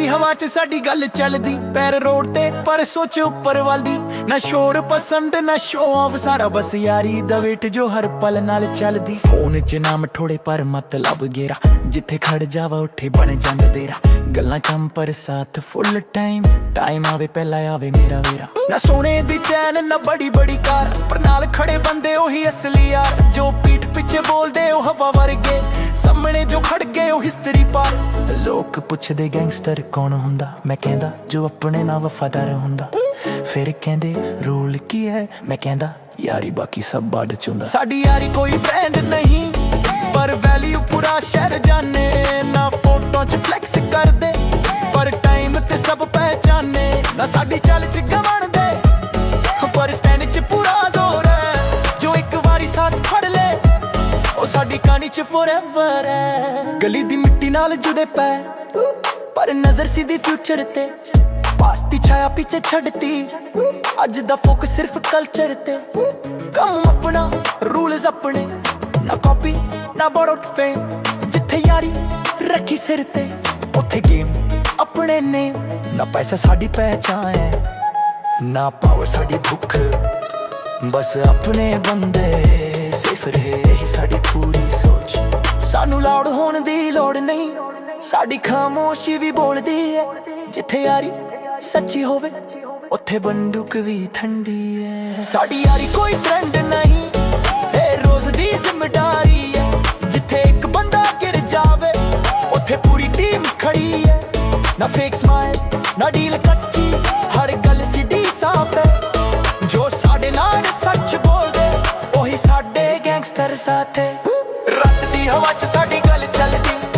ਦੀ ਹਵਾ 'ਚ ਸਾਡੀ ਗੱਲ ਚੱਲਦੀ, ਪੈਰ ਰੋਡ ਤੇ ਪਰ ਸੋਚ ਉੱਪਰ ਵੱਲ ਦੀ। ਨਾ ਸ਼ੋਰ ਪਸੰਦ ਨਾ ਸ਼ੋ ਆਫ, ਸਾਰਾ ਬਸ ਯਾਰੀ ਦਾ ਵੇਟ ਜੋ ਹਰ ਪਲ ਨਾਲ ਚੱਲਦੀ। ਫੋਨ 'ਚ ਨਾਮ ਠੋੜੇ ਪਰ ਮਤਲਬ ਗੇਰਾ, ਜਿੱਥੇ ਖੜ ਜਾਵਾ ਉੱਥੇ ਬਣ ਜਾਂਦਾ ਤੇਰਾ। ਗੱਲਾਂ ਕੰਮ ਪਰ ਸਾਥ ਫੁੱਲ ਟਾਈਮ ਆਵੇ ਪਹਿਲਾਂ ਆਵੇ ਮੇਰਾ ਵੇਰਾ। ਨਾ ਸੋਨੇ ਦੀ ਚੈਨ ਨਾ ਬੜੀ ਬੜੀ ਕਾਰ, ਪਰ ਨਾਲ ਖੜੇ ਬੰਦੇ ਉਹੀ ਅਸਲੀ ਯਾਰ। ਜੋ ਪੀਠ ਪਿੱਛੇ ਬੋਲਦੇ ਉਹ ਹਵਾ ਵਰਗੇ, ਸਾਹਮਣੇ ਜੋ ਖੜ ਗਏ ਉਹ ਹਿਸਟਰੀ ਪਾਰ। ਲੋਕ ਪੁੱਛਦੇ ਗੈਂਗਸਟਰ ਕੌਣ ਹੁੰਦਾ, ਮੈਂ ਕਹਿੰਦਾ ਜੋ ਆਪਣੇ ਨਾਲ ਵਫਾਦਾਰ ਹੁੰਦਾ। ਫਿਰ ਕਹਿੰਦੇ ਰੂਲ ਕੀ ਹੈ, ਮੈਂ ਕਹਿੰਦਾ ਯਾਰੀ ਬਾਕੀ ਸਭ ਬਾਅਦ ਚ ਹੁੰਦਾ। ਸਾਡੀ ਯਾਰੀ ਕੋਈ ਬ੍ਰਾਂਡ ਨਹੀਂ, ਪਰ ਵੈਲਿਊ ਪੂਰਾ ਸ਼ਹਿਰ ਜਾਣੇ। ਨਾ ਫੋਟੋ 'ਚ ਫਲੈਕਸ ਕਰਦੇ, ਪਰ ਟਾਈਮ ਤੇ ਸਭ ਪਹਿਚਾਨੇ। ਨਾ ਸਾਡੀ ਚੱਲ 'ਚ ਗਵਣ ਦੇ, ਪਰ ਸਟੈਂਡ 'ਚ ਪੂਰਾ ਜ਼ੋਰ ਹੈ। ਜੋ ਇੱਕ ਵਾਰੀ ਸਾਥ ਫੜ ਲੈ ਉਹ ਸਾਡੀ ਕਹਾਣੀ 'ਚ ਫੋਰਐਵਰ ਹੈ। ਗਲੀ ਦੀ ਮਿੱਟੀ ਨਾਲ ਜੁੜੇ ਪੈ, ਪਰ ਨਜ਼ਰ ਸਿੱਧੀ ਫਿਊਚਰ ਤੇ। ਪਾਸਟ ਦੀ ਛਾਇਆ ਪਿੱਛੇ ਛੱਡਤੀ, ਅੱਜ ਦਾ ਫੋਕਸ ਸਿਰਫ ਕਲਚਰ ਤੇ। ਕੰਮ ਆਪਣਾ ਰੂਲਸ ਆਪਣੇ, ਨਾ ਕਾਪੀ ਨਾ ਬੋਰੋਡ ਫੇਮ। ਜਿੱਥੇ ਯਾਰੀ ਰੱਖੀ ਸਿਰ ਤੇ ਉੱਥੇ ਗੇਮ ਆਪਣੇ ਨੇ। ਨਾ ਪੈਸਾ ਸਾਡੀ ਪਹਿਚਾਨ ਹੈ, ਨਾ ਪਾਵਰ ਸਾਡੀ ਭੁੱਖ, ਬਸ ਆਪਣੇ ਬੰਦੇ ਸਿਰਫ ਰਹੇ ਇਹੀ ਸਾਡੀ ਪੂਰੀ ਸੋਚ। ਸਾਨੂੰ ਲਾਊਡ ਹੋਣ ਦੀ ਲੋੜ ਨਹੀਂ, ਸਾਡੀ ਖਾਮੋਸ਼ੀ ਵੀ ਬੋਲਦੀ ਹੈ। ਜਿੱਥੇ ਯਾਰੀ ਸੱਚੀ ਹੋਵੇ ਉੱਥੇ ਬੰਦੂਕ ਵੀ ਠੰਡੀ ਹੈ। ਸਾਡੀ ਯਾਰੀ ਕੋਈ ਟ੍ਰੈਂਡ ਨਹੀਂ, ਇਹ ਰੋਜ਼ ਦੀ ਜ਼ਿੰਮੇਵਾਰੀ ਹੈ। ਜਿੱਥੇ ਇੱਕ ਬੰਦਾ ਗਿਰ ਜਾਵੇ ਉੱਥੇ ਪੂਰੀ ਟੀਮ ਖੜੀ ਹੈ। ਨਾ ਫੇਕ ਸਮਾਈਲ ਨਾ ਡੀਲ ਕੱਚੀ, ਹਰ ਗੱਲ ਸਿੱਧੀ ਸਾਫ਼ ਹੈ। ਜੋ ਸਾਡੇ ਨਾਲ ਸੱਚ ਬੋਲਦੇ ਉਹੀ ਸਾਡੇ ਗੈਂਗਸਟਰ ਸਾਥ ਹੈ। ਰਾਤ ਦੀ ਹਵਾ 'ਚ ਸਾਡੀ ਗੱਲ ਚੱਲਦੀ,